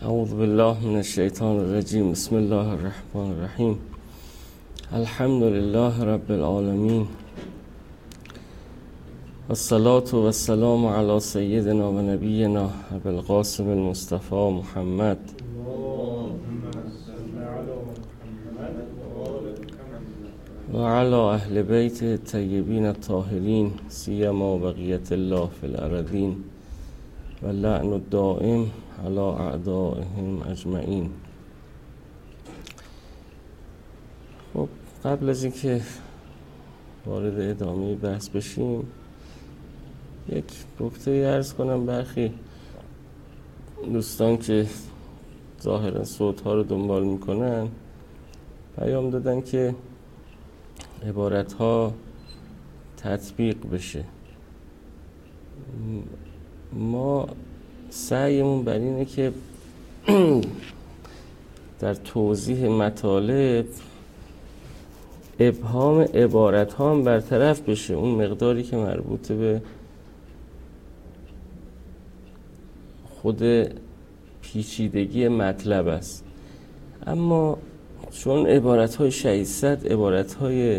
اعوذ بالله من الشیطان الرجیم. بسم الله الرحمن الرحیم. الحمد لله رب العالمین، والصلاة والسلام علی سیدنا و نبینا ابی القاسم المصطفى محمد و علی اهل بیت الطیبین الطاهرین، سیما بقیت الله فی الارضین و لعن الدائم علی اعدائهم اجمعین. خب قبل از اینکه وارد ادامه بحث بشیم یک نکته عرض کنم. برخی دوستان که ظاهرا صوت ها رو دنبال میکنن پیام دادن که عبارت ها تطبیق بشه. ما سعیمون بر اینه که در توضیح مطالب ابهام عبارت ها هم برطرف بشه، اون مقداری که مربوط به خود پیچیدگی مطلب است. اما چون عبارت های 600 عبارت های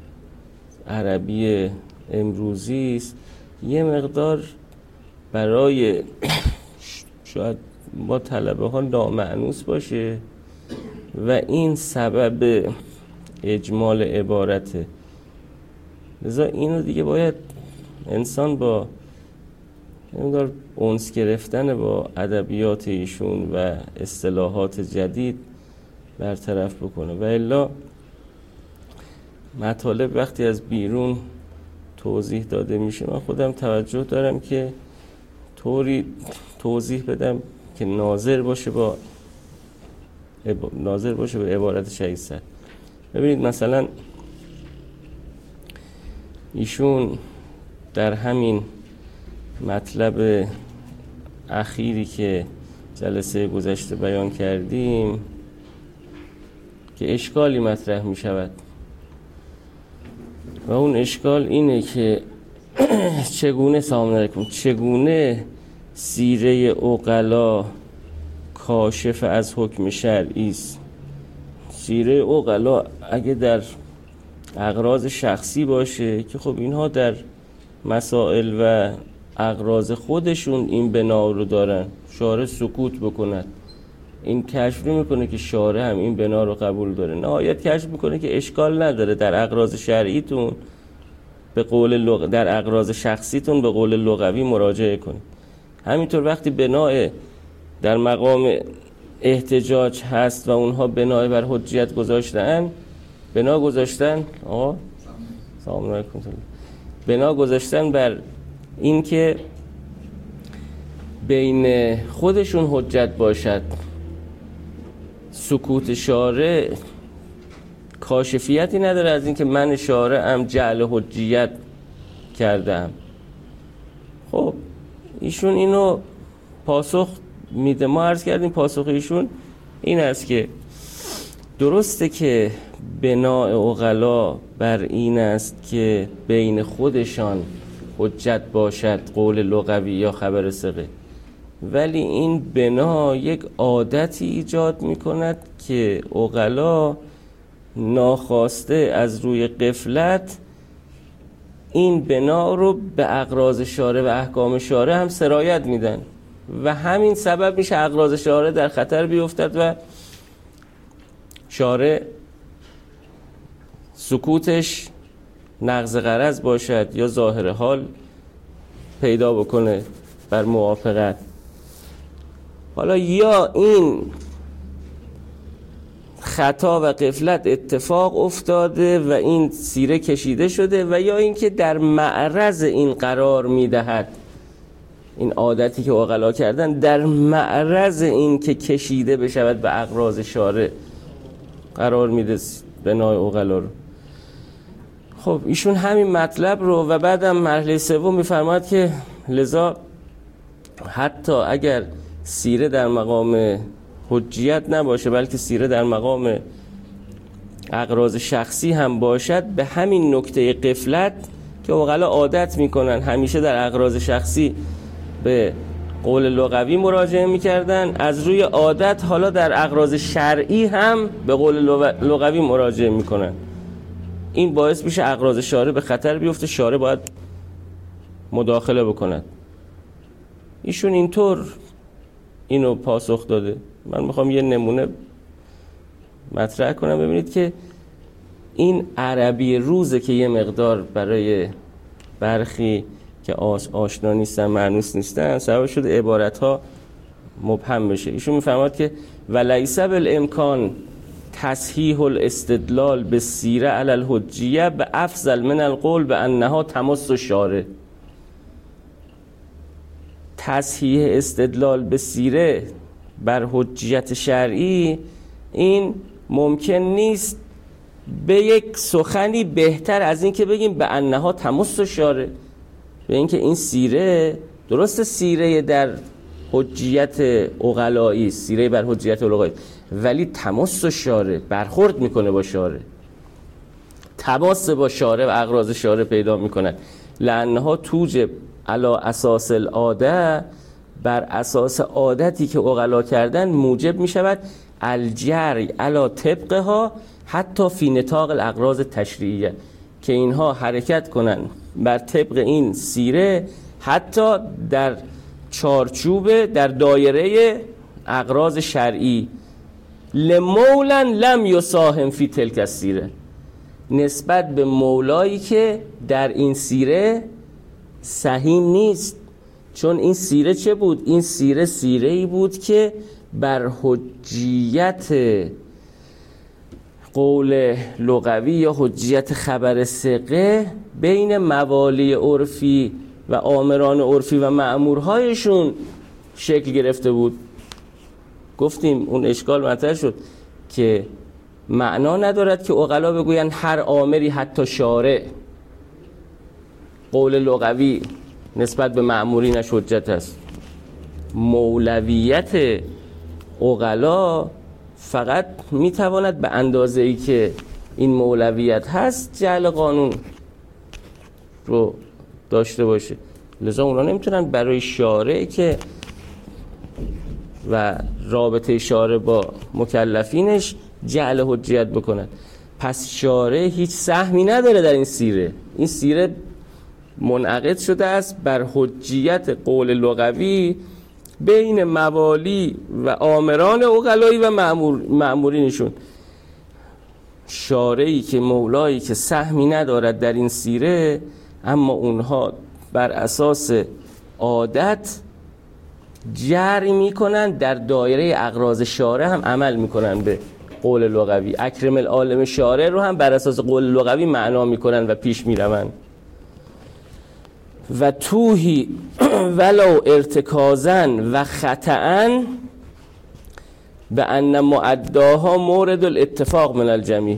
عربی امروزی است، یه مقدار برای شاید با طلبه ها نامأنوس باشه و این سبب اجمال عبارته. لذا اینو دیگه باید انسان با نمیدار انس گرفتن با ادبیات ایشون و اصطلاحات جدید برطرف بکنه، و الا مطالب وقتی از بیرون توضیح داده میشه من خودم توجه دارم که طوری توضیح بدم که ناظر باشه به عبارت 600. ببینید مثلا ایشون در همین مطلب اخیری که جلسه گذشته بیان کردیم که اشکالی مطرح می شود و اون اشکال اینه که چگونه سیره عقلا کاشف از حکم شرعی است. سیره عقلا اگه در اغراض شخصی باشه که خب اینها در مسائل و اغراض خودشون این بنا رو دارن، شارع سکوت بکند، این کشف میکنه که شارع هم این بنا رو قبول داره، نهایت کشف میکنه که اشکال نداره در اغراض شرعیتون به قول در اغراض شخصیتون به قول لغوی مراجعه کنید. همینطور وقتی بنا در مقام احتجاج هست و اونها بنا بر حجیت گذاشتن، بنا گذاشتن بر این که بین خودشون حجت باشد، سکوت شارع کاشفیتی نداره از این که من شارعم جعل حجیت کردم. خب ایشون اینو پاسخ میده. ما عرض کردیم پاسخ ایشون این است که درسته که بناء عقلا بر این است که بین خودشان حجت باشد، قول لغوی یا خبر ثقه، ولی این بنا یک عادتی ایجاد میکند که عقلا ناخواسته از روی غفلت این بنا رو به اغراض شارع و احکام شارع هم سرایت میدن و همین سبب میشه اغراض شارع در خطر بیفتد و شارع سکوتش نقض غرض باشد یا ظاهر حال پیدا بکنه بر موافقت. حالا یا این خطا و غفلت اتفاق افتاده و این سیره کشیده شده، و یا این که در معرض این قرار میدهد، این عادتی که عقلا کردن در معرض این که کشیده بشود به اغراض شارع قرار میده بنای عقلا رو. خب ایشون همین مطلب رو و بعدم مرحله سوم میفرماد که لذا حتی اگر سیره در مقام حجیت نباشه بلکه سیره در مقام اغراض شخصی هم باشد، به همین نکته غفلت که عقلا عادت میکنن همیشه در اغراض شخصی به قول لغوی مراجعه میکردن، از روی عادت حالا در اغراض شرعی هم به قول لغوی مراجعه میکنن. این باعث میشه اغراض شارع به خطر بیفته، شارع باید مداخله بکند. ایشون اینطور اینو پاسخ داده. من میخوام یه نمونه مطرح کنم ببینید که این عربی روزه که یه مقدار برای برخی که آشنا نیستن، معنوس نیستن، سبب شده عبارت‌ها مبهم بشه. ایشون میفرماد که ولیس بالامکان تصحیح الاستدلال بالسیره علی الحجیه به افضل من القول بانها تمس الشارع. تصحیح استدلال به سیره بر حجیت شرعی این ممکن نیست به یک سخنی بهتر از این که بگیم به انها تمس الشارع، به این که این سیره درست سیره در حجیت عقلایی، سیره بر حجیت عقلایی، ولی تمس الشارع، برخورد میکنه با شارع، تماس با شارع و اغراض شارع پیدا میکنن. لانها توجب علی اساس العاده، بر اساس عادتی که عقلا کردن موجب میشود الجری علی طبقها حتی فی نطاق الاغراض تشریعیه، که اینها حرکت کنن بر طبق این سیره حتی در چارچوب، در دایره اغراض شرعی. لمولا لم یساهم فی تلک السیره، نسبت به مولایی که در این سیره سهیم نیست. چون این سیره چه بود؟ این سیره سیره‌ای بود که بر حجیت قول لغوی یا حجیت خبر ثقه بین موالی عرفی و آمران عرفی و مأمورهایشون شکل گرفته بود. گفتیم اون اشکال مطرح شد که معنا ندارد که عقلا بگوین هر آمری حتی شارع، قول لغوی نسبت به مأمورینش حجت است. مولویت عقلا فقط میتواند به اندازه‌ای که این مولویت هست جعل قانون رو داشته باشه. لذا اونا نمیتونن برای شارع که و رابطه شارع با مکلفینش جعل حجیت بکنن. پس شارع هیچ سهمی نداره در این سیره. این سیره منعقد شده است بر حجیت قول لغوی بین موالی و آمران عقلایی و مأمورینشون. شارعی که مولایی که سهمی ندارد در این سیره، اما اونها بر اساس عادت جری میکنن، در دایره اغراض شارع هم عمل میکنن به قول لغوی. اکرم العالم شارع رو هم بر اساس قول لغوی معنا میکنن و پیش میرون. و توهی ولو ارتکازن و خطأن به ان معداها مورد الاتفاق من الجمیع.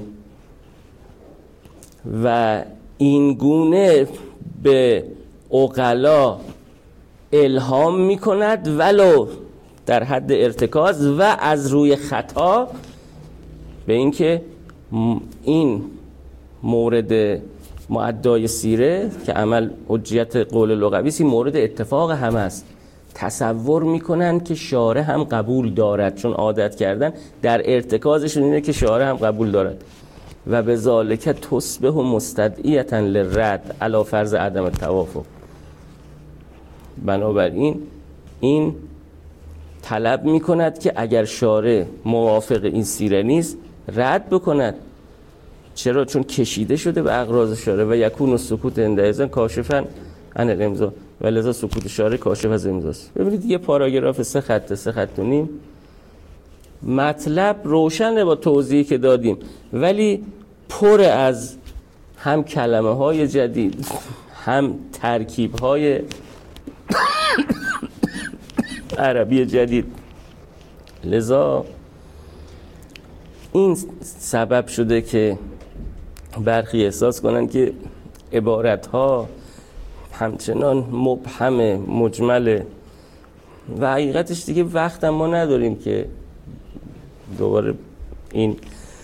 و این گونه به عقلا الهام میکند ولو در حد ارتکاز و از روی خطا، به اینکه این مورد معدای سیره که عمل حجیت قول لغوی سی مورد اتفاق همه است. تصور میکنن که شارع هم قبول دارد، چون عادت کردن در ارتکازشون اینه که شارع هم قبول دارد. و به ذالک تصبح مستدعیة للرد علی فرض عدم التوافق. بنابراین این طلب میکند که اگر شارع موافق این سیره نیست رد بکند. چرا؟ چون کشیده شده به اغراض شارع. و یکون السکوت عندئذ کاشفا عن الامضا، و لذا سکوت شارع کاشف از امضاست. ببینید یه پاراگراف 3 خط 3 خط و نیم، مطلب روشنه با توضیحی که دادیم، ولی پر از هم کلمه های جدید، هم ترکیب های عربی جدید. لذا این سبب شده که برخی احساس کنن که عبارت ها همچنان مبهم مجمله و حقیقتش دیگه وقت ما نداریم که دوباره این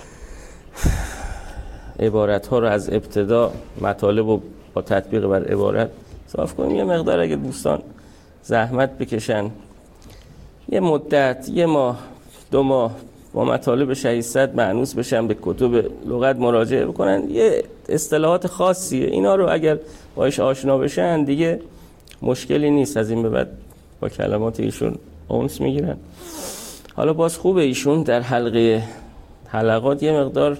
عبارت ها رو از ابتدا مطالب و با تطبیق بر عبارت صاف کنیم. یه مقدار اگه دوستان زحمت بکشن، یه مدت، 1 ماه 2 ماه با مطالب شهید صدر مأنوس بشن، به کتب لغت مراجعه بکنن، یه اصطلاحات خاصیه، اینا رو اگر باهاش آشنا بشن دیگه مشکلی نیست، از این به بعد با کلمات ایشون اونس میگیرن. حالا باز خوبه ایشون در حلقات یه مقدار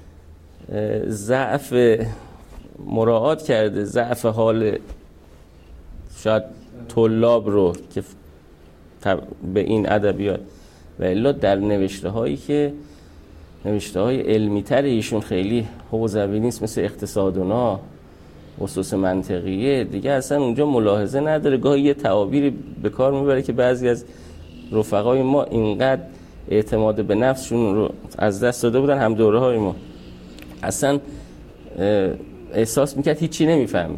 ضعف مراعات کرده، ضعف حال شاید طلاب رو که به این ادبیات، و الا در نوشته هایی که نوشته های علمی تر ایشون خیلی حوزوی نیست، مثل اقتصادنا، اسس منطقیه دیگه، اصلا اونجا ملاحظه نداره، گاهی یه تعابیری به کار میبره که بعضی از رفقای ما اینقدر اعتماد به نفسشون رو از دست داده بودن، هم دوره های ما، اصلا احساس میکرد هیچی نمیفهمه.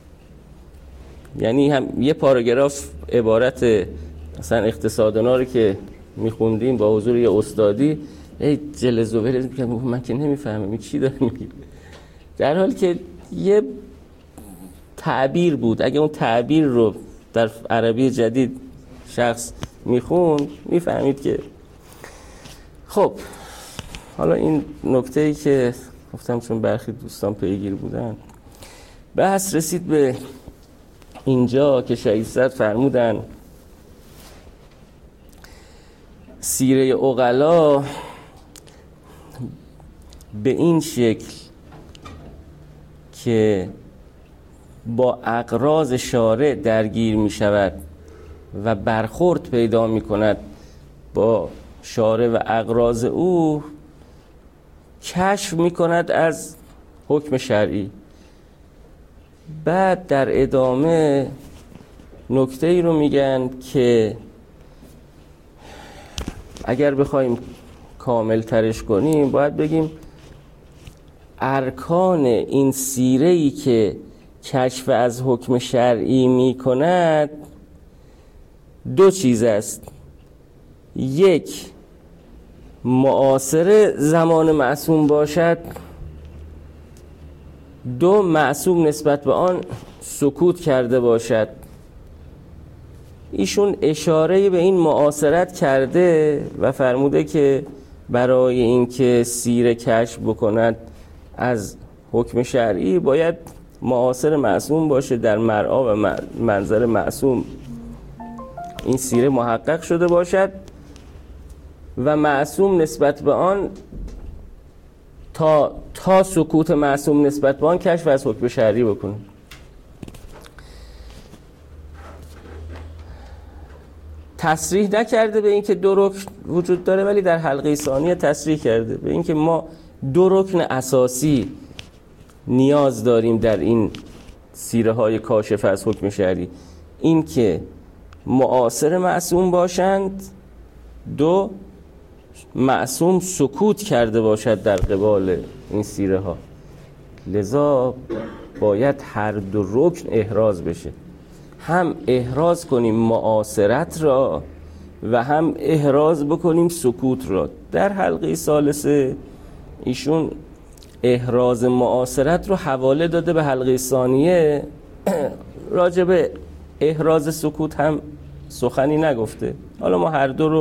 یعنی هم یه پاراگراف عبارت مثلا اقتصادنا رو که میخوندیم با حضور یه استادی، جلز و ولز میکرد، من که نمیفهمم این چی داره میگه، در حالی که یه تعبیر بود، اگه اون تعبیر رو در عربی جدید شخص میخوند میفهمید که. خب حالا این نکته‌ای که گفتم چون برخی دوستان پیگیر بودن، بحث رسید به اینجا که شهید صدر فرمودن سیره عقلا به این شکل که با اغراض شارع درگیر می شود و برخورد پیدا می کند با شارع و اغراض او، کشف می کند از حکم شرعی. بعد در ادامه نکته ای رو میگن که اگر بخوایم کامل ترش کنیم باید بگیم ارکان این سیره‌ای که کشف از حکم شرعی می کند 2 چیز است: 1 معاصر زمان معصوم باشد، 2 معصوم نسبت به آن سکوت کرده باشد. ایشون اشاره به این معاصرت کرده و فرموده که برای اینکه سیره کشف بکند از حکم شرعی باید معاصر معصوم باشه، در مرعا و منظر معصوم این سیره محقق شده باشد و معصوم نسبت به آن تا سکوت معصوم نسبت به آن کشف از حکم شرعی بکنه. تصریح نکرده به اینکه 2 رکن وجود داره، ولی در حلقه ثانیه تصریح کرده به اینکه ما 2 رکن اساسی نیاز داریم در این سیره های کاشف از حکم شرعی: این که معاصر معصوم باشند، 2 معصوم سکوت کرده باشد در قبال این سیره ها. لذا باید هر 2 رکن احراز بشه، هم احراز کنیم معاصرت را و هم احراز بکنیم سکوت را. در حلقه ثالثه ایشون احراز معاصرت رو حواله داده به حلقه ثانیه، راجع به احراز سکوت هم سخنی نگفته. حالا ما هر 2 رو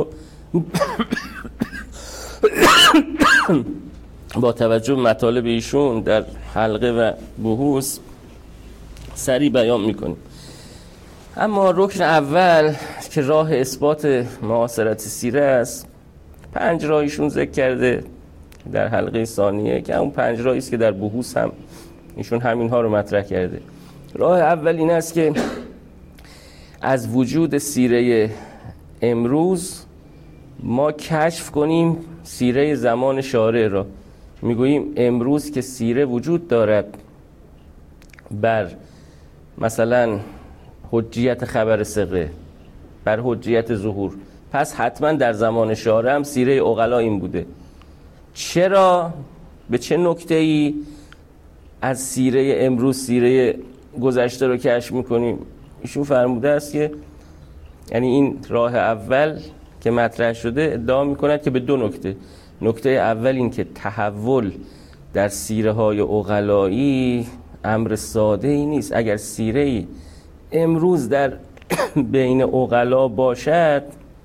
با توجه به مطالب ایشون در حلقه و بحوث سریع بیان میکنیم. اما رکن اول که راه اثبات معاصرت سیره است، 5 راهشون ذکر کرده در حلقه ثانیه که اون 5 راهی است که در بحوث هم ایشون همینها رو مطرح کرده. راه اول این است که از وجود سیره امروز ما کشف کنیم سیره زمان شارع را. میگوییم امروز که سیره وجود دارد بر مثلا حجیت خبر ثقه، بر حجیت ظهور، پس حتما در زمان شارع هم سیره عقلا این بوده. چرا؟ به چه نکته‌ای از سیره امروز سیره گذشته رو کشف میکنیم؟ ایشون فرموده است که یعنی این راه اول که مطرح شده ادعا میکند که به 2 نکته. نکته اول این که تحول در سیره های عقلایی امر ساده ای نیست. اگر سیره ای امروز در بین عقلا باشد،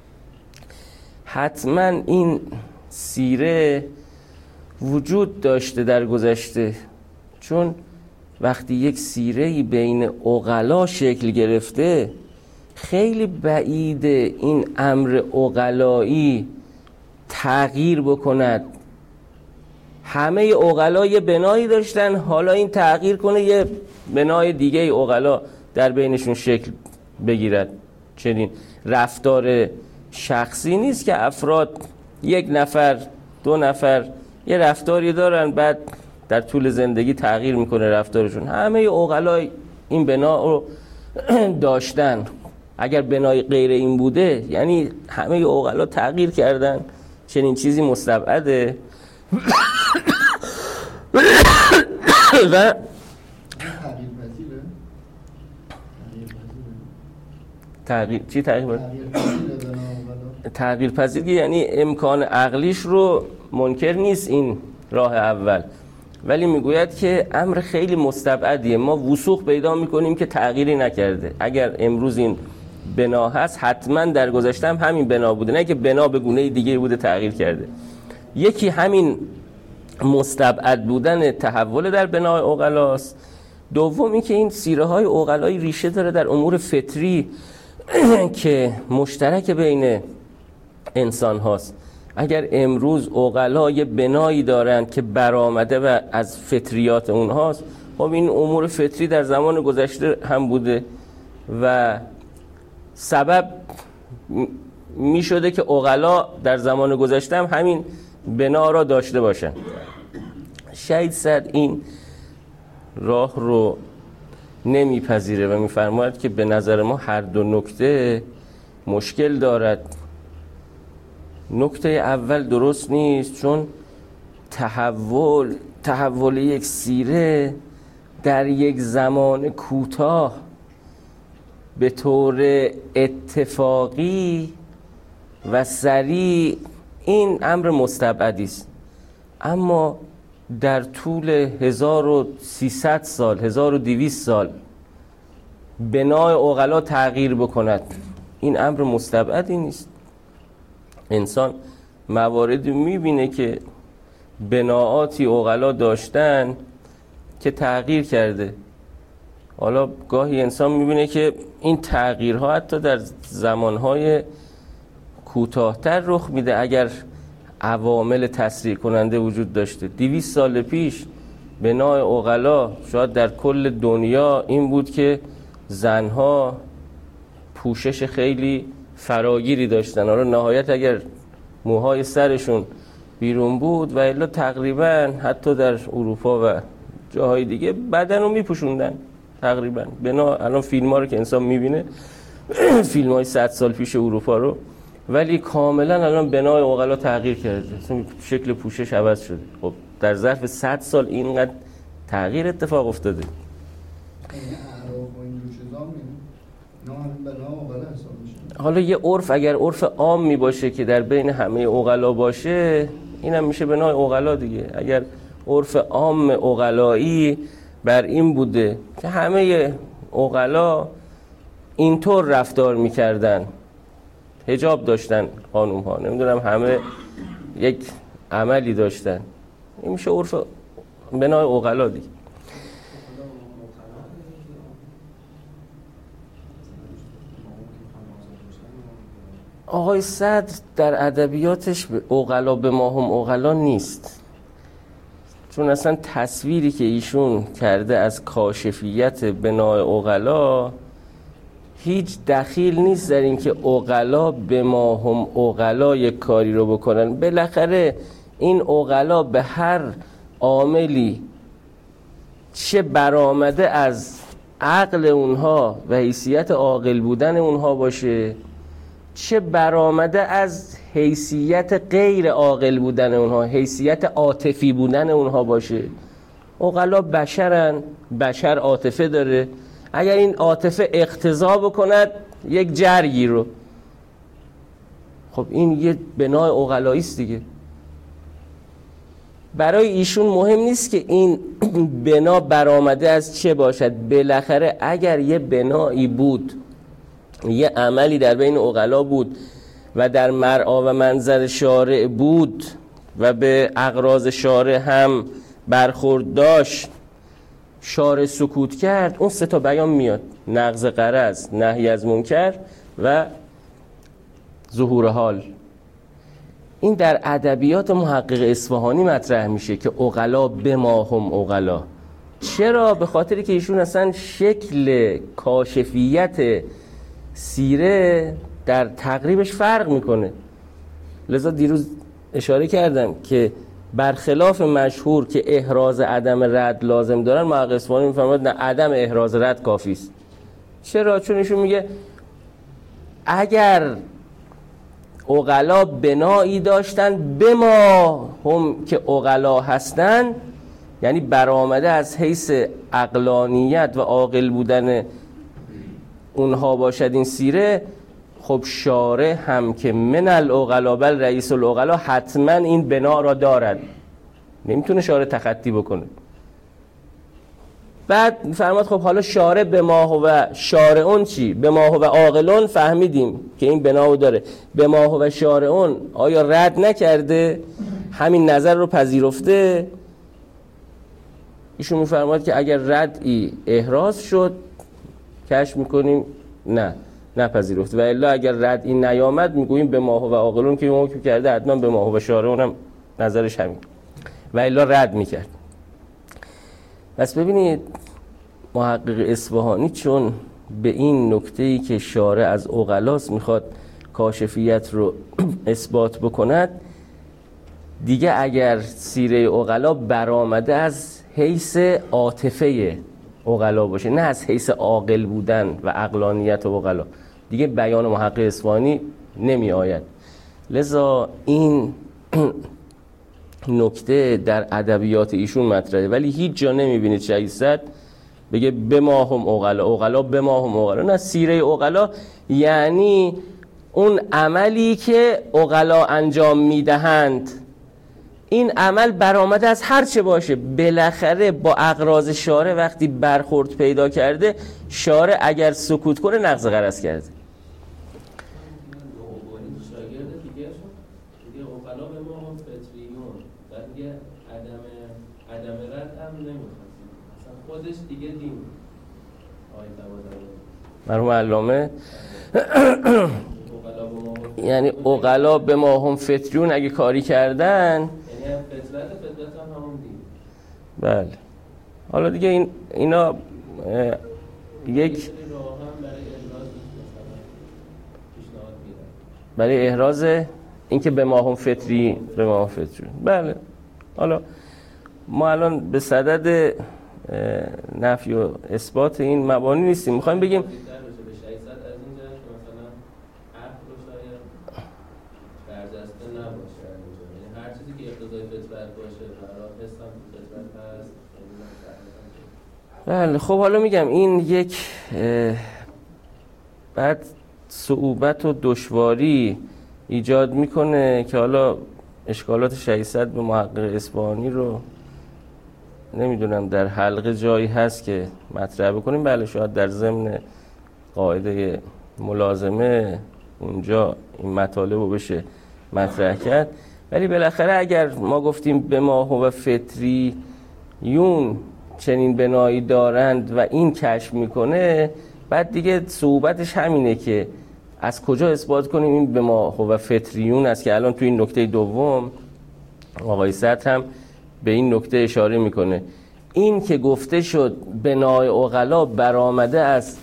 حتما این سیره وجود داشته در گذشته. چون وقتی یک سیره‌ای بین عقلا شکل گرفته، خیلی بعیده این امر عقلایی تغییر بکند. همه عقلا یه بنایی داشتن، حالا این تغییر کنه یه بنای دیگه عقلا در بینشون شکل بگیرد. چنین رفتار شخصی نیست که افراد یک نفر دو نفر یه رفتاری دارن بعد در طول زندگی تغییر میکنه رفتارشون. همه عقلا این بنا رو داشتن. اگر بنای غیر این بوده یعنی همه عقلا تغییر کردن. چنین چیزی مستبعده. و تغییر پذیر یعنی امکان عقلیش رو منکر نیست این راه اول، ولی میگوید که امر خیلی مستبعدیه. ما وثوق پیدا میکنیم که تغییری نکرده. اگر امروز این بنا هست حتما در گذشته هم همین بنا بوده، نه که بنا به گونه دیگه بوده تغییر کرده. یکی همین مستبعد بودن تحول در بنای عقلاست. دومی که این سیره های عقلایی ریشه داره در امور فطری که مشترک بین انسان هاست. اگر امروز عقلا یه بنایی دارند که برآمده و از فطریات اونهاست، خب این امور فطری در زمان گذشته هم بوده و سبب می شده که عقلا در زمان گذشته هم همین بنا را داشته باشن. شهید سعد این راه رو نمیپذیره و میفرماید که به نظر ما هر دو نکته مشکل دارد. نکته اول درست نیست، چون تحول یک سیره در یک زمان کوتاه به طور اتفاقی و سریع این امر مستبعدی است. اما در طول 1300 سال 1200 سال بنای عقلا تغییر بکند، این امر مستبعدی نیست. انسان مواردی میبینه که بناعاتی عقلا داشتن که تغییر کرده. حالا گاهی انسان میبینه که این تغییرها حتی در زمانهای کوتاه‌تر رخ میده اگر عوامل تسریع کننده وجود داشته. 200 سال پیش بنای عقلا شاید در کل دنیا این بود که زنها پوشش خیلی فراگیری داشتن. حالا نهایت اگر موهای سرشون بیرون بود و الا تقریبا حتی در اروپا و جاهای دیگه بدن رو میپوشوندن تقریبا. بنا الان فیلم ها رو که انسان میبینه فیلم های 100 سال پیش اروپا رو، ولی کاملا الان بنای عقلا تغییر کرده، شکل پوشش عوض شده. خب در ظرف 100 سال اینقدر تغییر اتفاق افتاده. حالا یه عرف اگر عرف عام می باشه که در بین همه عقلا باشه، اینم میشه بنای عقلا دیگه. اگر عرف عام عقلایی بر این بوده که همه عقلا اینطور رفتار میکردن، حجاب داشتن خانوم ها، نمیدونم همه یک عملی داشتن، این میشه عرف بنای عقلا دیگه. آقای سعد در ادبیاتش عقلا به ما هم عقلا نیست، چون اصلا تصویری که ایشون کرده از کاشفیت بنای عقلا هیچ دخیل نیست در این که عقلا به ما هم عقلا یک کاری رو بکنن. بالاخره این عقلا به هر عاملی چه برآمده از عقل اونها و حیثیت عاقل بودن اونها باشه، چه برآمده از حیثیت غیر عاقل بودن اونها، حیثیت عاطفی بودن اونها باشه. عقلا بشرن، بشر عاطفه داره. اگر این عاطفه اقتضا بکند یک جرگی رو، خب این یه بنای عقلایی است دیگه. برای ایشون مهم نیست که این بنا برآمده از چه باشد. بالاخره اگر یه بنایی بود یه عملی در بین عقلا بود و در مرعا و منظر شارع بود و به اغراض شارع هم برخورد داشت، شارع سکوت کرد، اون 3 تا بیان میاد: نقض غرض، نهی از منکر و ظهور حال. این در ادبیات محقق اصفهانی مطرح میشه که عقلا بما هم عقلا. چرا؟ به خاطری که ایشون اصلا شکل کاشفیت سیره در تقریبش فرق میکنه. لذا دیروز اشاره کردم که برخلاف مشهور که احراز عدم رد لازم دارن، محقق اصفهانی میفرماید نه، عدم احراز رد کافی است. چرا؟ چون ایشون میگه اگر عقلا بنایی داشتن به ما هم که عقلا هستن، یعنی برآمده از حیث عقلانیت و عاقل بودن اونها باشد این سیره، خب شارع هم که من العقلا بل رئیس العقلا حتما این بنا را دارد، نمیتونه شارع تخطی بکنه. بعد فرماد خب حالا شارع به ما هو شارعون چی؟ به ما هو عاقلون فهمیدیم که این بناو داره، به ما هو شارعون آیا رد نکرده؟ همین نظر رو پذیرفته؟ ایشون میفرماد که اگر ردی احراز شد کشف میکنیم نه نپذیرفته، و الا اگر ردی نیامد میگوییم به ما هو عاقلون که اون حکم کرده حتما به ما هو شارعون هم نظرش همین، و الا رد میکرد. پس ببینید محقق اصفهانی چون به این نکته‌ای که شارع از عقلاست میخواد کاشفیت رو اثبات بکند، دیگه اگر سیره عقلا برآمده از حیث عاطفه عقلا باشه، نه از حیث عاقل بودن و عقلانیت عقلا، دیگه بیان محقق اصفهانی نمی آید. لذا این نکته در ادبیات ایشون مطرحه، ولی هیچ جا نمیبینید شایسته بگه به ما هم عقلا به ما هم عقلا. نه، سیره عقلا یعنی اون عملی که عقلا انجام میدهند، این عمل برآمده از هر چه باشه، بالاخره با اغراض شارع وقتی برخورد پیدا کرده، شارع اگر سکوت کنه نقض غرض کرده. خودش دیگه دین مرحوم علامه یعنی عقلا به ما هم فطریون اگه کاری کردن، یعنی فطرت هم همون دین. بله. حالا دیگه اینا یک برای احراز اینکه به ما هم فطری به ما هم فطریون. بله. حالا ما الان به صدد نفی و اثبات این مبانی نیستیم، میخوایم بگیم هر چیزی که اقتضای فطرت باشه برای حسم فطرت هست. بله. خب حالا میگم این یک بعد صعوبت و دشواری ایجاد میکنه که حالا اشکالات شایسته به محقق اصفهانی رو نمیدونم در حلقه جایی هست که مطرح بکنیم. بله شاید در ضمن قاعده ملازمه اونجا این مطالب رو بشه مطرح کرد، ولی بالاخره اگر ما گفتیم به ما هو فطریون چنین بنایی دارند و این کشف میکنه، بعد دیگه صعوبتش همینه که از کجا اثبات کنیم این به ما هو فطریون است، که الان توی این نکته دوم آقای صدر هم به این نکته اشاره میکنه. این که گفته شد بنای عقلا برآمده از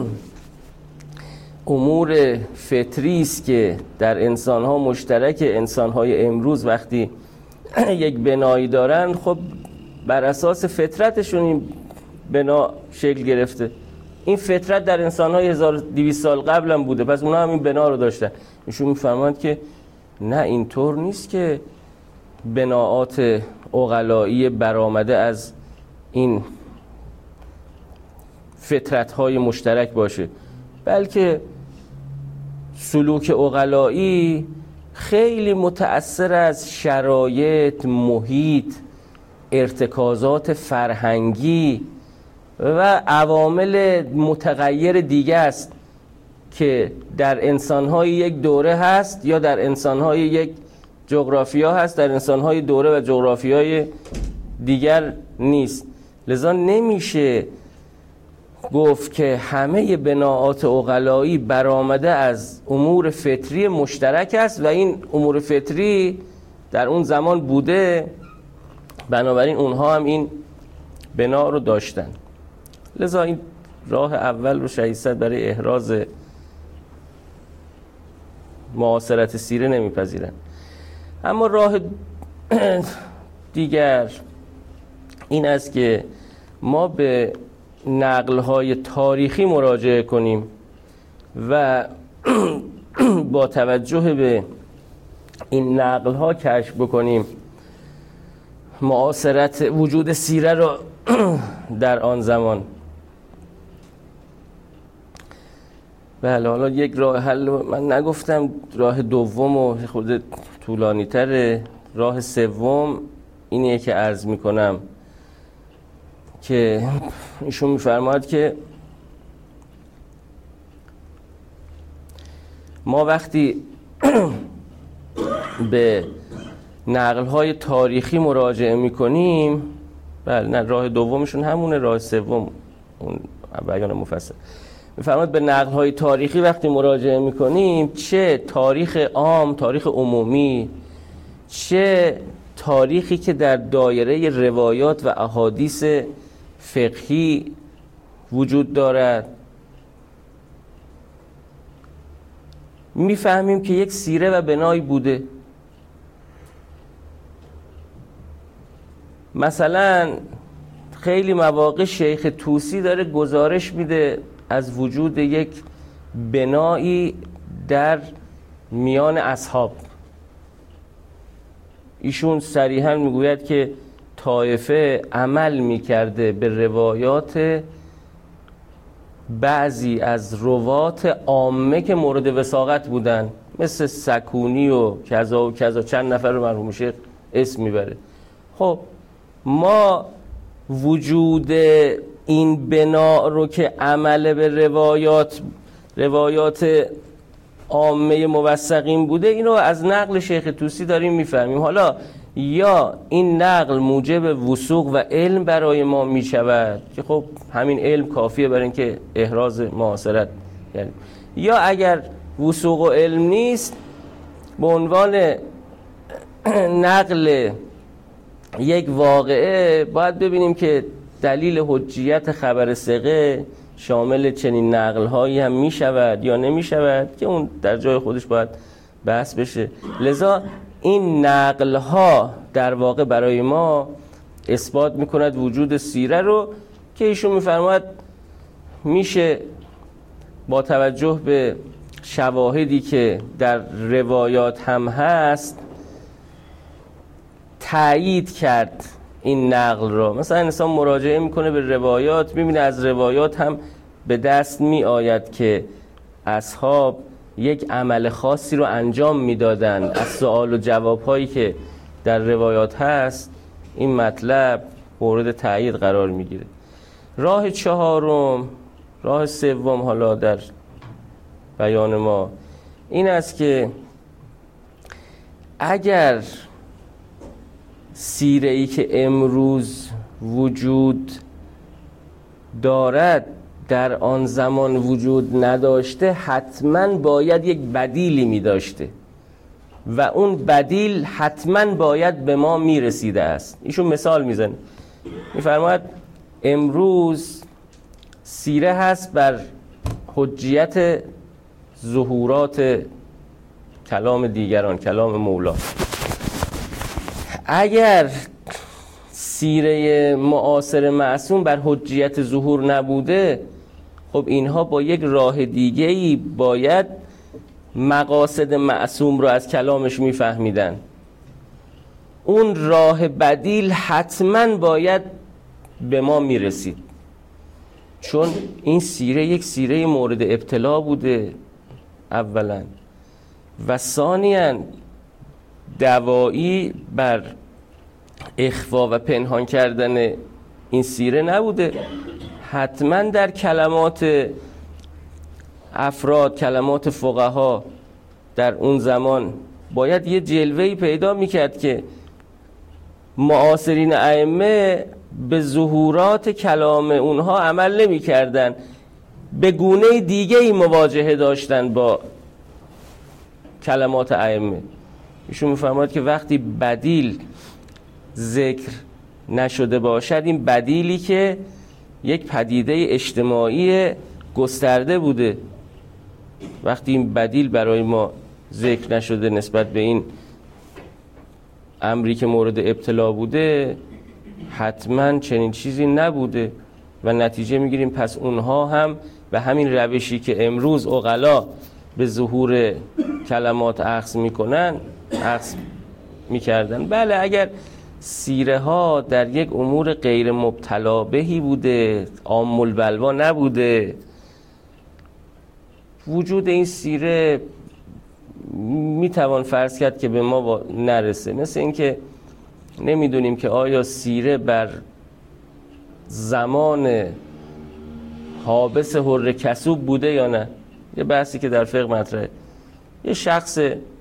امور فطری است که در انسان‌ها مشترک، انسان‌های امروز وقتی یک بنایی دارن، خب بر اساس فطرتشون این بنا شکل گرفته. این فطرت در انسان‌های 1200 سال قبل هم بوده، پس اونا هم این بنا رو داشتن. ایشون می‌فرمایند که نه، اینطور نیست که بناعات عقلایی برآمده از این فطرت‌های مشترک باشه، بلکه سلوک عقلایی خیلی متأثر از شرایط، محیط، ارتکازات فرهنگی و عوامل متغیر دیگه است. که در انسان‌های یک دوره هست یا در انسان‌های یک جغرافیا هست، در انسان‌های دوره و جغرافیای دیگر نیست. لذا نمیشه گفت که همه بناءات عقلایی برآمده از امور فطری مشترک است و این امور فطری در اون زمان بوده، بنابراین اونها هم این بنا رو داشتن. لذا این راه اول رو شهید صدر برای احراز معاصرت سیره نمیپذیرن. اما راه دیگر این است که ما به نقل‌های تاریخی مراجعه کنیم و با توجه به این نقل‌ها کشف بکنیم معاصرت وجود سیره رو در آن زمان. بله، حالا یک راه حل من نگفتم، راه دوم و خود طولانی تره. راه سوم اینیه که عرض میکنم که ایشون میفرماید که ما وقتی به نقل‌های تاریخی مراجعه میکنیم، بله نه راه دومشون همونه، راه سوم اون بیان مفصل. میفرماید به نقل‌های تاریخی وقتی مراجعه میکنیم، چه تاریخ عام، تاریخ عمومی، چه تاریخی که در دایره روایات و احادیث فقهی وجود دارد، میفهمیم که یک سیره و بنایی بوده. مثلا خیلی مواقع شیخ طوسی داره گزارش میده از وجود یک بنایی در میان اصحاب. ایشون صریحاً میگوید که طایفه عمل میکرده به روایات بعضی از روات عامه که مورد وثاقت بودن، مثل سکونی و کذا و کذا، چند نفر رو مرحوم شیخ اسم میبره. خب ما وجود این بنا رو که عمل به روایات عامه موثقین بوده، اینو از نقل شیخ طوسی داریم میفهمیم. حالا یا این نقل موجب وثوق و علم برای ما میشود که خب همین علم کافیه برای اینکه احراز معاصرت، یعنی یا اگر وثوق و علم نیست، به عنوان نقل یک واقعه باید ببینیم که دلیل حجیت خبر ثقه شامل چنین نقل‌هایی هم میشود یا نمیشود، که اون در جای خودش باید بحث بشه. لذا این نقل‌ها در واقع برای ما اثبات میکند وجود سیره رو، که ایشون میفرماید میشه با توجه به شواهدی که در روایات هم هست تایید کرد این نقل رو. مثلا انسان مراجعه میکنه به روایات، میبینه از روایات هم به دست میآید که اصحاب یک عمل خاصی رو انجام میدادن. از سوال و جواب هایی که در روایات هست این مطلب مورد تایید قرار میگیره. راه چهارم، راه سوم حالا در بیان ما این است که اگر سیره‌ای که امروز وجود دارد در آن زمان وجود نداشته، حتما باید یک بدیلی می داشته و اون بدیل حتما باید به ما می رسیده است. ایشون مثال میزنه، میفرماید امروز سیره هست بر حجیت ظهورات کلام دیگران، کلام مولا. اگر سیره معاصر معصوم بر حجیت ظهور نبوده، خب اینها با یک راه دیگه‌ای باید مقاصد معصوم رو از کلامش میفهمیدن. اون راه بدیل حتما باید به ما میرسید، چون این سیره یک سیره مورد ابتلا بوده اولا، و ثانیاً دوایی بر اخفا و پنهان کردن این سیره نبوده. حتما در کلمات افراد، کلمات فقها در اون زمان باید یه جلوه‌ای پیدا میکرد که معاصرین ائمه به ظهورات کلام اونها عمل نمی‌کردن، به گونه دیگه‌ای مواجهه داشتن با کلمات ائمه. ایشون می‌فرماید که وقتی بدیل ذکر نشده باشد، این بدیلی که یک پدیده اجتماعی گسترده بوده، وقتی این بدیل برای ما ذکر نشده نسبت به این امری که مورد ابتلا بوده، حتما چنین چیزی نبوده و نتیجه میگیریم پس اونها هم به همین روشی که امروز عقلا به ظهور کلمات اخذ میکردن. بله، اگر سیره ها در یک امور غیر مبتلا بهی بوده، عام البلوا نبوده، وجود این سیره میتوان فرض کرد که به ما نرسه. مثل این که نمیدونیم که آیا سیره بر زمان حابس حر کسوب بوده یا نه. یه بحثی که در فقه مطرحه، یه شخص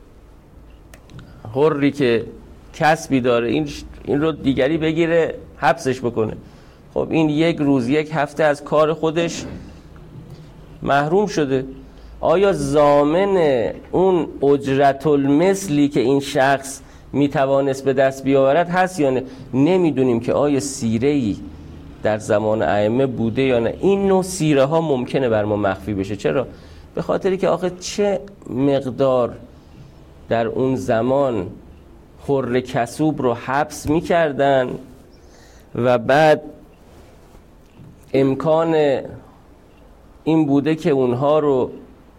حری که کسبی داره، این رو دیگری بگیره حبسش بکنه، خب این یک روز یک هفته از کار خودش محروم شده. آیا ضامن اون اجرت المثلی که این شخص میتوانست به دست بیاورد هست یا نه؟ نمیدونیم که آیا سیره‌ای در زمان ائمه بوده یا نه. این نوع سیره ها ممکنه بر ما مخفی بشه. چرا؟ به خاطری که آخه چه مقدار در اون زمان حر کسوب رو حبس میکردن و بعد امکان این بوده که اونها رو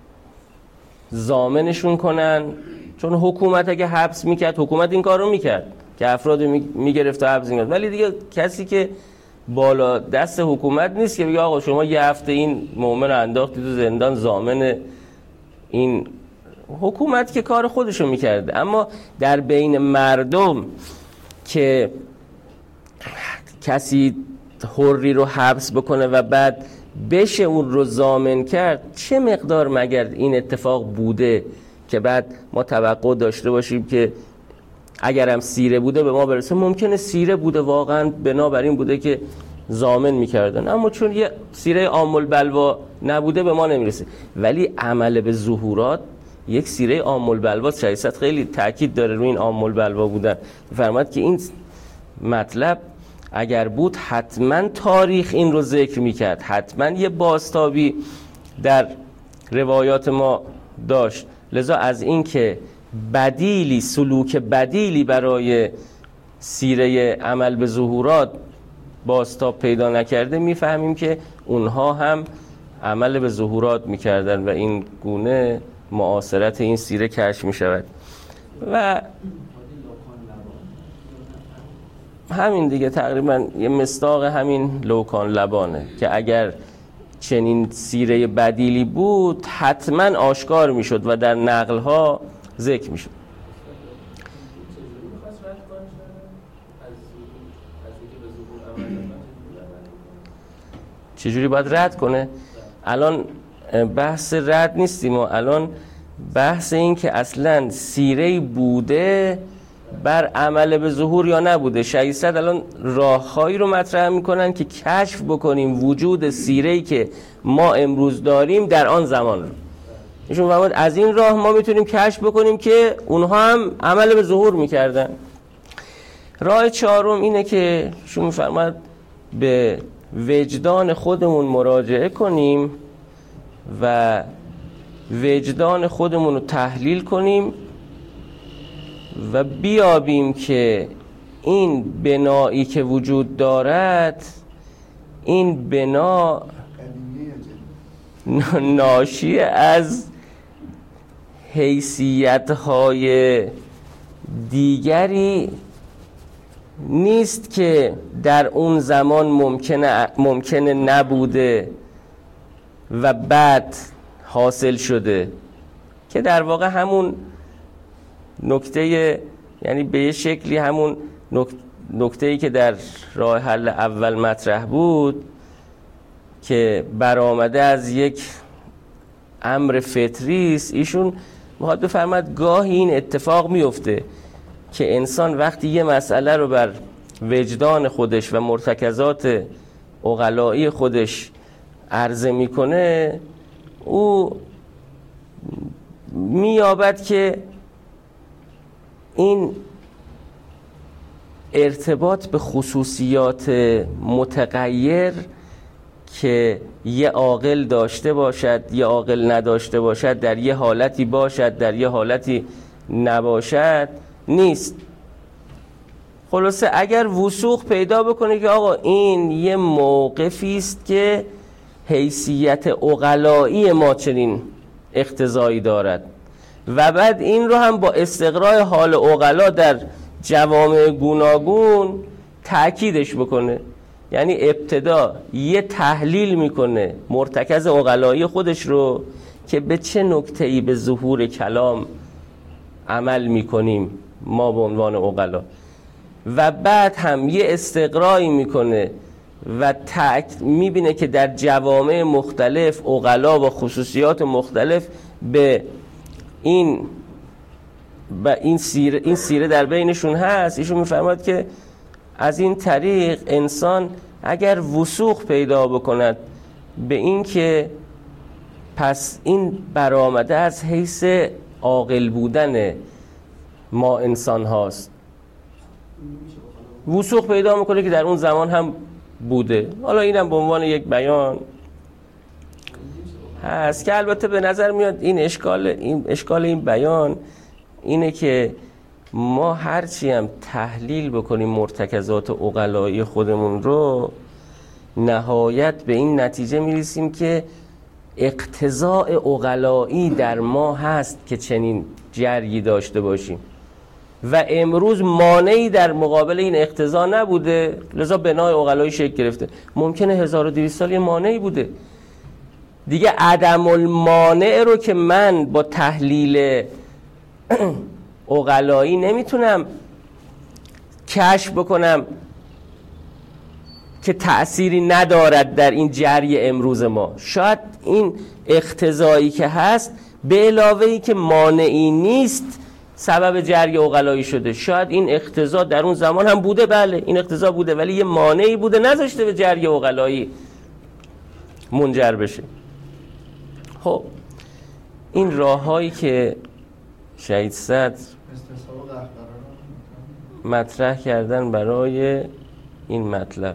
ضامنشون کنن، چون حکومت اگه حبس میکرد، حکومت این کار رو میکرد که افراد میگرفت و حبس میکرد، ولی دیگه کسی که بالا دست حکومت نیست که بگه آقا شما یه هفته این مومن رو انداختید تو زندان، ضامن این حکومت که کار خودشو میکرده. اما در بین مردم که کسی حری رو حبس بکنه و بعد بشه اون رو ضامن کرد، چه مقدار مگر این اتفاق بوده که بعد ما توقع داشته باشیم که اگرم سیره بوده به ما برسه؟ ممکنه سیره بوده، واقعا بنابراین بوده که ضامن میکردن، اما چون یه سیره عام البلوا نبوده به ما نمیرسه. ولی عمل به ظهورات یک سیره عام البلوا، شریعت خیلی تاکید داره روی این عام البلوا بودن. فرمود که این مطلب اگر بود حتما تاریخ این رو ذکر میکرد، حتما یه بازتابی در روایات ما داشت. لذا از این که بدیلی، سلوک بدیلی برای سیره عمل به ظهورات بازتاب پیدا نکرده، میفهمیم که اونها هم عمل به ظهورات میکردن و این گونه معاصرت این سیره کشف میشود. و همین دیگه تقریبا یه مصداق همین لوکان لبانه که اگر چنین سیره بدیلی بود حتما آشکار میشد و در نقلها ذکر میشد. چجوری باید رد کنه؟ الان بحث رد نیستیم، و الان بحث این که اصلا سیره بوده بر عمل به ظهور یا نبوده. شیعیت الان راههایی رو مطرح میکنن که کشف بکنیم وجود سیره‌ای که ما امروز داریم در آن زمان رو. ایشون فرمود از این راه ما میتونیم کشف بکنیم که اونها هم عمل به ظهور میکردن. راه چهارم اینه که ایشون میفرماد به وجدان خودمون مراجعه کنیم و وجدان خودمون رو تحلیل کنیم و بیابیم که این بنایی که وجود دارد، این بنا ناشی از حیثیت‌های دیگری نیست که در اون زمان ممکنه نبوده و بعد حاصل شده، که در واقع همون نکته، یعنی به یه شکلی همون نکته‌ای که در راه حل اول مطرح بود که برآمده از یک امر فطری است. ایشون میخواد بفرماد گاهی این اتفاق میفته که انسان وقتی یه مسئله رو بر وجدان خودش و مرتکزات عقلایی خودش عرضه میکنه، او مییابد که این ارتباط به خصوصیات متغیر که یه عاقل داشته باشد یه عاقل نداشته باشد، در یه حالتی باشد در یه حالتی نباشد نیست. خلاصه اگر وثوق پیدا بکنه که آقا این یه موقفی است که حیثیت عقلایی ما چنین اقتضایی دارد و بعد این رو هم با استقراء حال عقلا در جوامع گوناگون تأکیدش بکنه، یعنی ابتدا یه تحلیل میکنه مرتکز عقلایی خودش رو که به چه نکته‌ای به ظهور کلام عمل میکنیم ما به عنوان عقلا، و بعد هم یه استقرایی میکنه و میبینه که در جوامع مختلف عقلا با خصوصیات مختلف به این سیره در بینشون هست. ایشون میفرماد که از این طریق انسان اگر وثوق پیدا بکند به این که پس این برآمده از حیث عاقل بودن ما انسان هاست، وثوق پیدا میکنه که در اون زمان هم بوده. حالا اینم به عنوان یک بیان هست که البته به نظر میاد این اشکال این بیان اینه که ما هرچی هم تحلیل بکنیم مرتکزات عقلایی خودمون رو، نهایت به این نتیجه میرسیم که اقتضاء عقلایی در ما هست که چنین جریی داشته باشیم و امروز مانعی در مقابل این اقتضا نبوده، لذا بنای عقلایی شکل گرفته. ممکنه 1200 سال یه مانعی بوده دیگه. عدم المانع رو که من با تحلیل عقلایی نمیتونم کشف بکنم که تأثیری ندارد در این جری امروز ما. شاید این اقتضایی که هست به علاوه‌ای که مانعی نیست سبب جری عقلایی شده. شاید این اقتضا در اون زمان هم بوده، بله این اقتضا بوده، ولی یه مانعی بوده نذاشته به جری عقلایی منجر بشه. خب این راههایی که شهید صدر مطرح کردن برای این مطلب،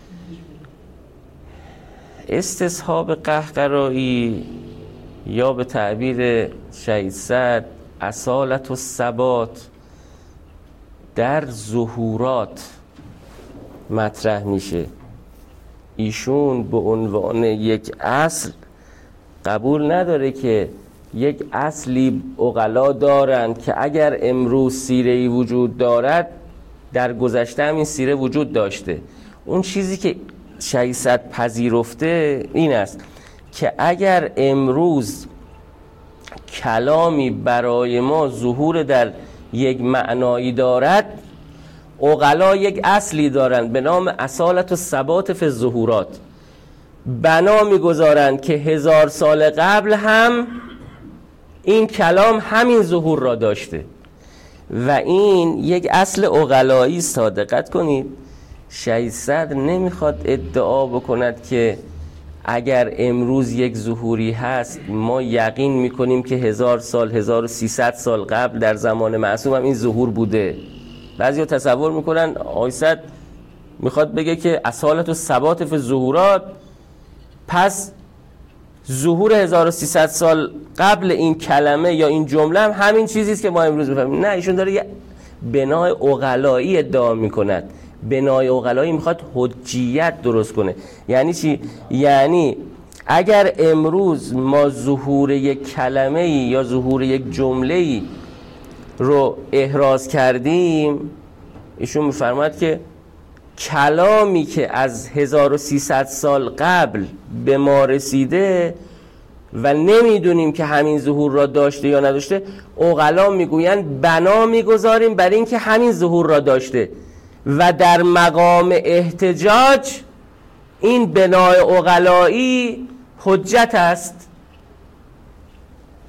استصحاب قهقرایی یا به تعبیر شهید صدر اصالت و ثبات در ظهورات مطرح میشه. ایشون به عنوان یک اصل قبول نداره که یک اصلی عقلا دارند که اگر امروز سیره‌ای وجود دارد در گذشته هم این سیره وجود داشته. اون چیزی که شهید صدر پذیرفته این است که اگر امروز کلامی برای ما ظهور در یک معنایی دارد، عقلا یک اصلی دارند به نام اصالت و ثبات فی الظهورات، بنا میگذارند که 1000 سال قبل هم این کلام همین ظهور را داشته و این یک اصل عقلایی است. دقت کنید شهید صدر نمیخواد ادعا بکند که اگر امروز یک ظهوری هست ما یقین میکنیم که 1000 سال 1300 سال قبل در زمان معصوم هم این ظهور بوده. بعضی ها تصور میکنن آقای صدر میخواد بگه که اصالت و ثبات فی الظهورات، پس ظهور 1300 سال قبل این کلمه یا این جمله هم همین چیزی است که ما امروز میفهمیم. نه، ایشون داره یه بنای عقلایی ادعا میکند. بنای عقلایی میخواد حجیت درست کنه. یعنی چی؟ یعنی اگر امروز ما ظهور یک کلمه یا ظهور یک جمله رو احراز کردیم، ایشون میفرماید که کلامی که از 1300 سال قبل به ما رسیده و نمیدونیم که همین ظهور را داشته یا نداشته، عقلا میگویند بنا میگذاریم بر این که همین ظهور را داشته و در مقام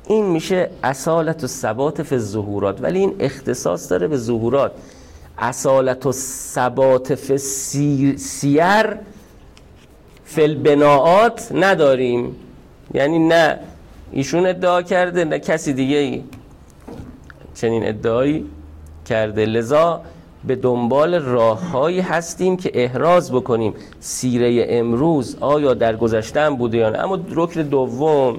این میشه اصالت و ثبات فی الظهورات، ولی این اختصاص داره به ظهورات. اصالت و ثبات فی سیر فی البناءات نداریم. یعنی نه ایشون ادعا کرده نه کسی دیگه ای چنین ادعایی کرده، لذا به دنبال راههایی هستیم که احراز بکنیم سیره امروز آیا در گذشته هم بوده یا نه. اما رکن دوم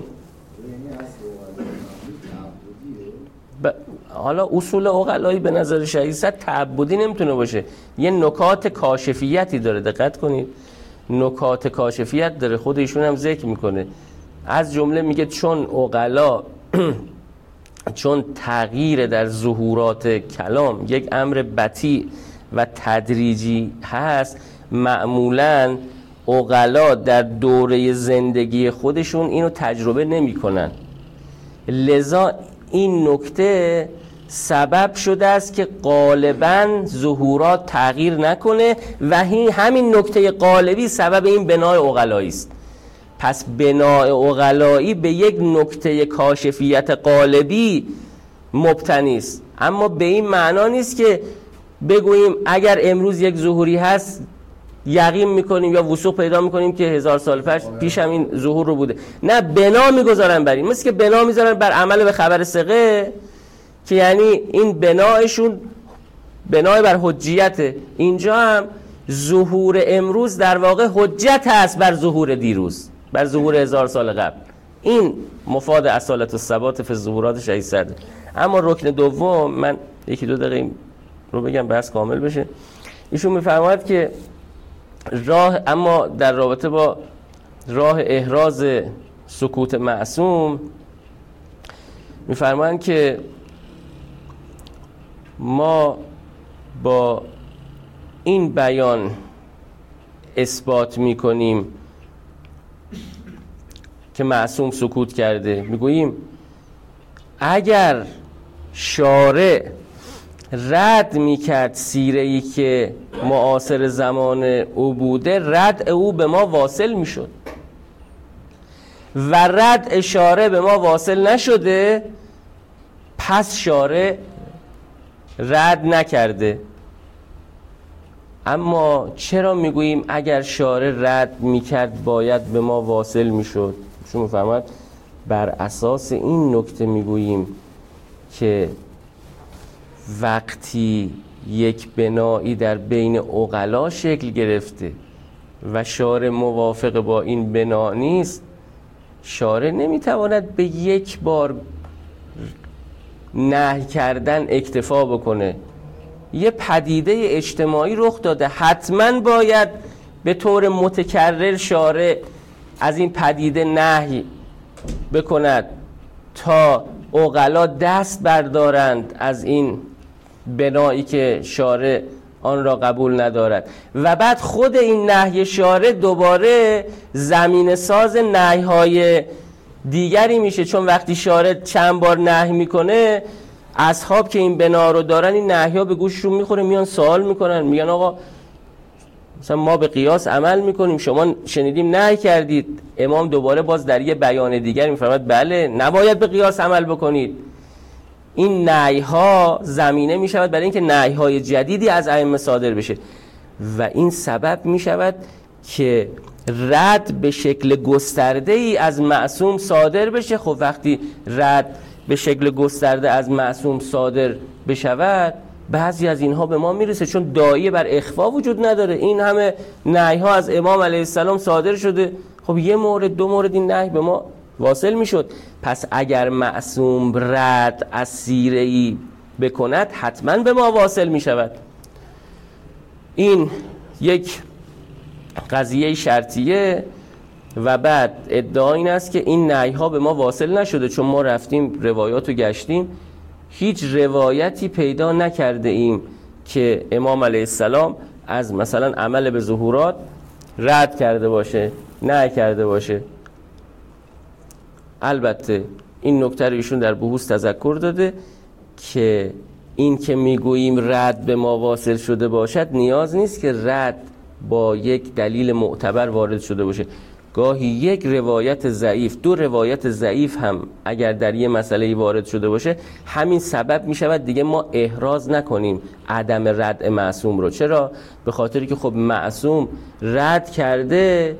حالا اصول عقلایی به نظر شهید تعبدی نمیتونه باشه، یه نکات کاشفیتی داره. دقت کنید نکات کاشفیت داره، خود ایشون هم ذکر میکنه. از جمله میگه چون عقلا چون تغییر در ظهورات کلام یک امر بطیء و تدریجی هست، معمولاً عقلا در دوره زندگی خودشون اینو تجربه نمی کنن. لذا این نکته سبب شده است که غالباً ظهورات تغییر نکنه و همین نکته غالبی سبب این بنای عقلایی است. پس بنای عقلایی به یک نکته کاشفیت غالبی مبتنی است، اما به این معنا نیست که بگوییم اگر امروز یک ظهوری هست یقین میکنیم یا وثوق پیدا میکنیم که 1000 سال پیش هم این ظهور رو بوده. نه، بنا میگذارن بر این، مثل که بنا میذارن بر عمل به خبر ثقه که یعنی این بنایشون بنای بر حجیته. اینجا هم ظهور امروز در واقع حجت هست بر ظهور دیروز، بر ظهور 1000 سال قبل. این مفاد اصالت و ثبات فی الظهورات شهید صدر. اما رکن دوم، من یکی دو دقیقه رو بگم بحث کامل بشه. ایشون میفرماید که راه، اما در رابطه با راه احراز سکوت معصوم میفرمایند که ما با این بیان اثبات میکنیم که معصوم سکوت کرده. میگوییم اگر شارع رد میکرد سیره‌ای که معاصر زمان او بوده، رد او به ما واصل میشد و رد اشاره به ما واصل نشده، پس شارع رد نکرده. اما چرا میگوییم اگر شارع رد میکرد باید به ما واصل میشد؟ شما میفهمید بر اساس این نکته میگوییم که وقتی یک بنایی در بین عقلا شکل گرفته و شارع موافق با این بنا نیست، شارع نمیتواند به یک بار نهی کردن اکتفا بکنه. یه پدیده اجتماعی رخ داده، حتما باید به طور متکرر شارع از این پدیده نهی بکند تا عقلا دست بردارند از این بنایی که شارع آن را قبول ندارد و بعد خود این نهی شارع دوباره زمین ساز نهی‌های دیگری میشه. چون وقتی شارع چند بار نهی میکنه، اصحاب که این بنا رو دارن این نهی‌ها به گوششون میخوره، میان سوال میکنن، میگن آقا مثلا ما به قیاس عمل میکنیم، شما شنیدیم نهی کردید. امام دوباره باز در یه بیان دیگر میفرماید بله نباید به قیاس عمل بکنید. این نهی‌ها زمینه میشود برای اینکه نهی‌های جدیدی از ائمه صادر بشه و این سبب میشود که رد به شکل گسترده‌ای از معصوم صادر بشه. خب وقتی رد به شکل گسترده از معصوم صادر بشود، بعضی از اینها به ما میرسه، چون داعیه بر اخفا وجود نداره. این همه نهی‌ها از امام علیه السلام صادر شده، خب یه مورد دو مورد این نهی به ما واصل میشد. پس اگر معصوم رد از سیره‌ای بکند، حتما به ما واصل میشود. این یک قضیه شرطیه و بعد ادعا این است که این نهی‌ها به ما واصل نشده، چون ما رفتیم روایاتو گشتیم، هیچ روایتی پیدا نکرده ایم که امام علیه السلام از مثلا عمل به ظهورات رد کرده باشه، نه کرده باشه. البته این نکته رو ایشون در بحوث تذکر داده که این که میگوییم رد به ما واصل شده باشد، نیاز نیست که رد با یک دلیل معتبر وارد شده باشه. گاهی یک روایت ضعیف، دو روایت ضعیف هم اگر در یه مسئله وارد شده باشه، همین سبب می شود دیگه ما احراز نکنیم عدم رد معصوم رو. چرا؟ به خاطری که خب معصوم رد کرده،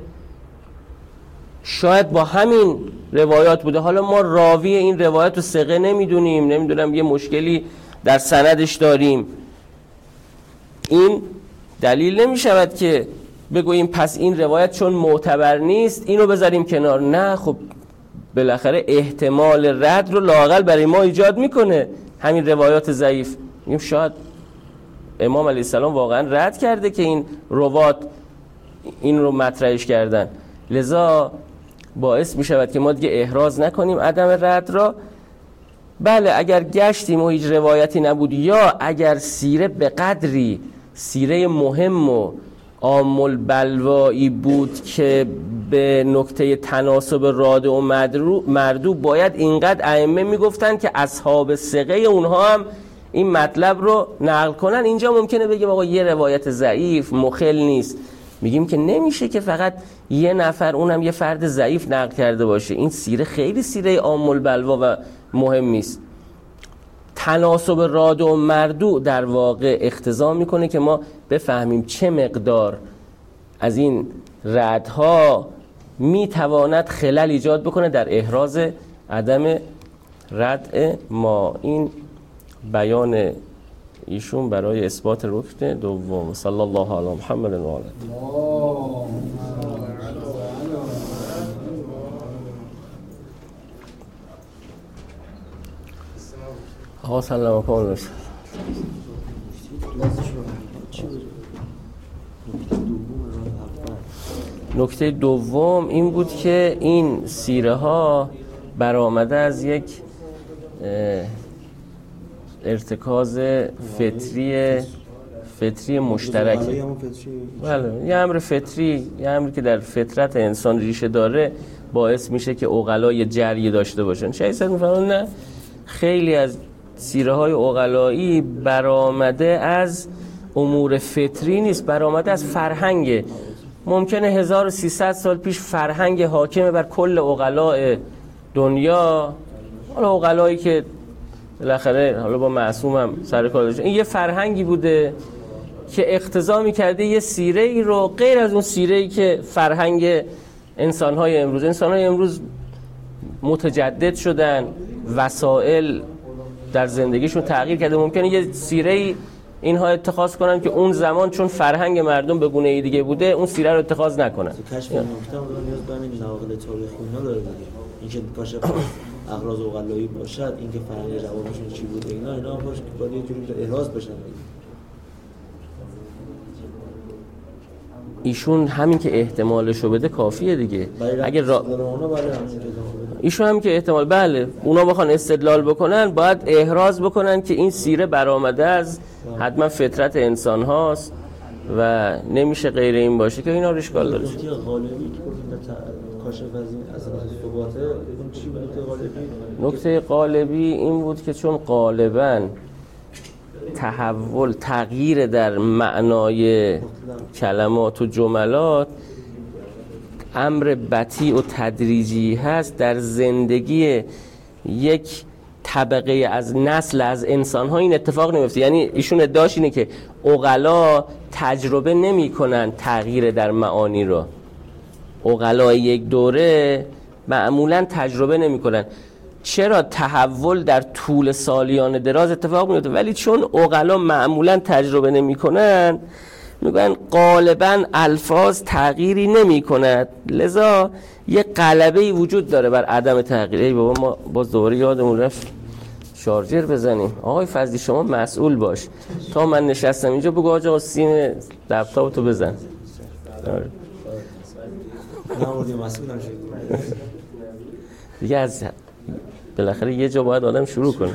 شاید با همین روایات بوده، حالا ما راوی این روایت رو ثقه نمیدونم یه مشکلی در سندش داریم، این دلیل نمی شود که بگوییم پس این روایت چون معتبر نیست اینو بذاریم کنار. نه، خب بالاخره احتمال رد رو لااقل برای ما ایجاد میکنه همین روایات ضعیف. میگیم شاید امام علیه السلام واقعا رد کرده که این روات این رو مطرحش کردن، لذا باعث میشود که ما دیگه احراز نکنیم عدم رد را. بله اگر گشتیم و هیچ روایتی نبود، یا اگر سیره به قدری سیره مهم و عام البلوایی بود که به نکته تناسب راده و مردو باید اینقدر ائمه میگفتن که اصحاب ثقه اونها هم این مطلب رو نقل کنن. اینجا ممکنه بگیم آقا یه روایت ضعیف مخل نیست، میگیم که نمیشه که فقط یه نفر اونم یه فرد ضعیف نقل کرده باشه. این سیره خیلی سیره عام البلوا و مهمی است. تناسب راد و مردو در واقع اقتضا میکنه که ما بفهمیم چه مقدار از این ردها میتواند خلل ایجاد بکنه در احراز عدم رد ما. این بیان ایشون برای اثبات رکن دوم. صلی الله علی محمد و آله. آقا سلام علیکم. نکته دوم این بود که این سیره ها برآمده از یک ارتکاز فطری مشترکه. بله، یه امر فطری، یه امری که در فطرت انسان ریشه داره، باعث میشه که عقلا یه جری داشته باشن. شیخ صاحب میفرمایند نه، خیلی از سیره های عقلایی برآمده از امور فطری نیست، برآمده از فرهنگ. ممکنه 1300 سال پیش فرهنگ حاکم بر کل عقلاء دنیا، حالا عقلایی که بالاخره حالا با معصوم هم سر کار داشتن، این یه فرهنگی بوده که اقتضا می‌کرده یه سیره ای رو غیر از اون سیره‌ای که فرهنگ انسان‌های امروز متجدد شدن، وسایل در زندگیشون تغییر کرده، ممکنه یه سیره‌ای اینها اتخاذ کنن که اون زمان چون فرهنگ مردم به گونه‌ای دیگه بوده اون سیره رو اتخاذ نکنن. کشف نکته نیاز به همین نواقل تاریخی اینا داره دیگه. اینکه کاشف اغراض عقلایی باشد، اینکه فرهنگ جوابشون چی بود، اینا باشه که باید یه جوری احراز بشن. ایشون همین که احتمالشو بده کافیه دیگه. اگه ایشون همین که احتمال، بله اونا بخوان استدلال بکنن باید احراز بکنن که این سیره برآمده از حتما فطرت انسان هاست و نمیشه غیر این باشه که اینا اشکال داره. نکته غالبی که گفتیم کاشف از این اصلا ثباته، اون چی بود نکته غالبی؟ نکته غالبی این بود که چون غالباً تغییر در معنای کلمات و جملات امر بطیء و تدریجی هست، در زندگی یک طبقه از نسل از انسان‌ها این اتفاق نمیفته. یعنی ایشون ادعاش اینه که عقلا تجربه نمی‌کنن تغییر در معانی رو. عقلای یک دوره معمولاً تجربه نمی‌کنن. چرا؟ تحول در طول سالیان دراز اتفاق میفته، ولی چون عقلا معمولا تجربه نمیکنن میگن غالبا الفاظ تغییری نمیکند، لذا یه غلبه‌ای وجود داره بر عدم تغییر. ای بابا ما باز دوباره یادمون رفت شارژر بزنیم. آقای فضلی شما مسئول باش، تا من نشستم اینجا بگو آقا سیم لپتاپتو بزن. دیگه از بالاخره یه جا باید آدم شروع کنه.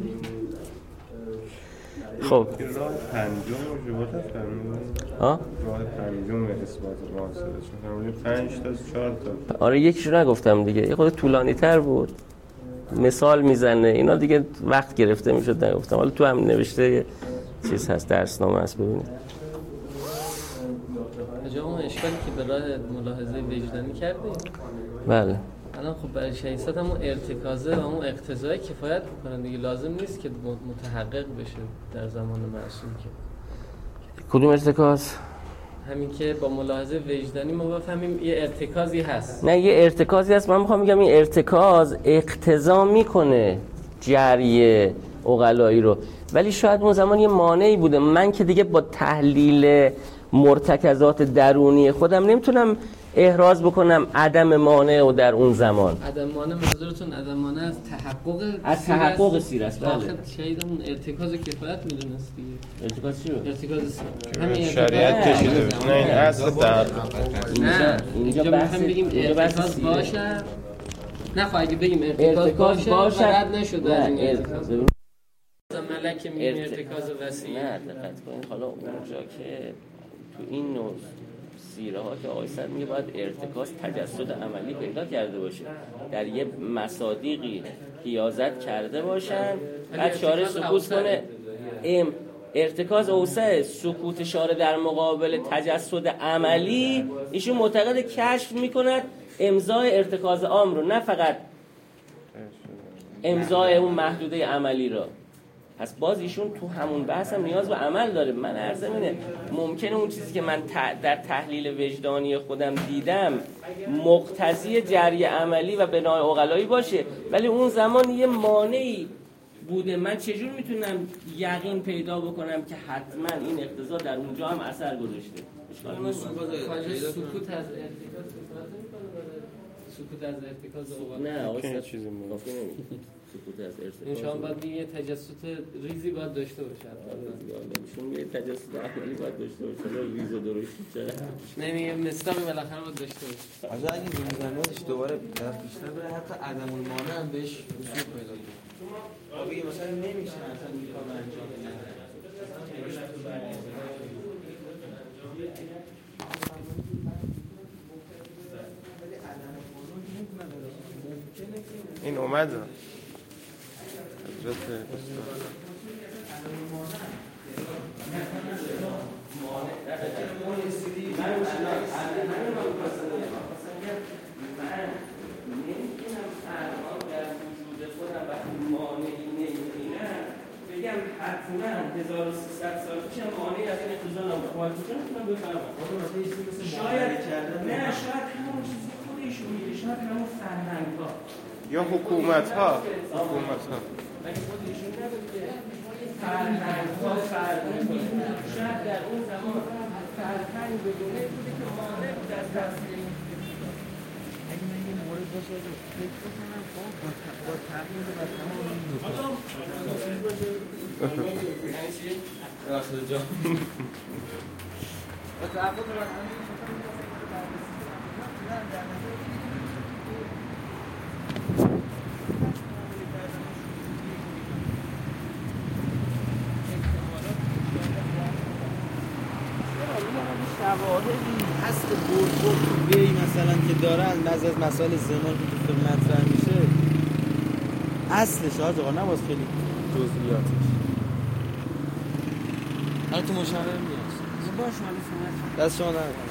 خب راه پنجم شبهات فرمودید. راه پنجم اثبات معاصرش فرمودید 5 تا 4 تا. آره یکیشو نگفتم دیگه، یه خود طولانی تر بود، مثال میزنه اینا دیگه وقت گرفته میشد نگفتم. حالا تو هم نوشته یه چیز هست، درسنامه هست، ببینید. جامعه اشکالی که به راه ملاحظه وجدانی کردیم. بله. الان خب برای شهیست همون ارتکازه و همون اقتضای کفایت میکنن دیگه، لازم نیست که متحقق بشه در زمان معصوم. که کدوم ارتکاز؟ همین که با ملاحظه وجدانی ما بفهمیم یه ارتکازی هست. نه یه ارتکازی هست، من میخوام بگم این ارتکاز اقتضا میکنه جری عقلایی رو، ولی شاید اون زمان یه مانعی بوده. من که دیگه با تحلیل مرتکزات درونی خودم نمیتونم احراز بکنم عدم مانع و در اون زمان. عدم مانع منظورتون عدم مانع از تحقق سیر است. بله. آخه شاید اون ارتکاز کفایت میدونست دیگه. ارتکاز چی رو؟ ارتکاز همین شریعت کشیده بود. نه این اصل تحقق. اینجا میخوایم بگیم ارتکاز باشه. نه خب اگه بگیم ارتکاز باشه رد نشده از این ارتکاز. ملک میگیم ارتکاز وسیع. نه دقت کنید، حالا اونجا که تو این نوع سیره ها که آقای سر میگه باید ارتکاز تجسد عملی پیدا کرده باشه، در یه مصادیقی حیازت کرده باشن، بعد شارع سکوت کنه. ارتکاز اوسع سکوت شارع در مقابل تجسد عملی، ایشون معتقد کشف میکند امضای ارتکاز عام رو، نه فقط امضای اون محدوده عملی رو. پس باز ایشون تو همون بحث هم نیاز به عمل داره. من عرضم اینه ممکنه اون چیزی که من در تحلیل وجدانی خودم دیدم مقتضی جری عملی و بنای عقلایی باشه، ولی اون زمان یه مانعی بوده. من چجور میتونم یقین پیدا بکنم که حتما این اقتضا در اونجا هم اثر گذاشته؟ سکوت از ارتکاز نه آقای که چیزی کافی نمیگه سکوت از ارتکاز. این شما باید یه تجسد ریزی باید داشته باشه. شما یه تجسد عملی باید داشته باشه. ریز و درشتی چرا؟ نمیگه مصداقی بالاخره باید داشته باشه. آجا اگه زمینش دوباره طرف بیشتر بره حتی عدم المانع هم بهش وصول پیدا کنه. بگیم مثلا نمیشه اصلا این کار انجام بده. این اومد حضرت بگم حتما 1300 سال پیش مانعی از این اقتضا نبود. میتونم بفهمم شاید نه، شاید همون چیزی خودشون میگه، شاید همون فرهنگ‌ها یا حکومت‌ها مگه خودشون نبود که فرهنگ‌ها شاید در اون زمان فرهنگ به گونه بوده که مانع بود از تصمیم. اگه من یه مورد باشه فکر بکنم با تغییر و تمام شواهدی هست برد مثلا که دارن بعضی از مسائل زمان که مطرح میشه اصلش آقا نباید خیلی جزئیاتش حالا تو مشاوره میاد باشه. دست شما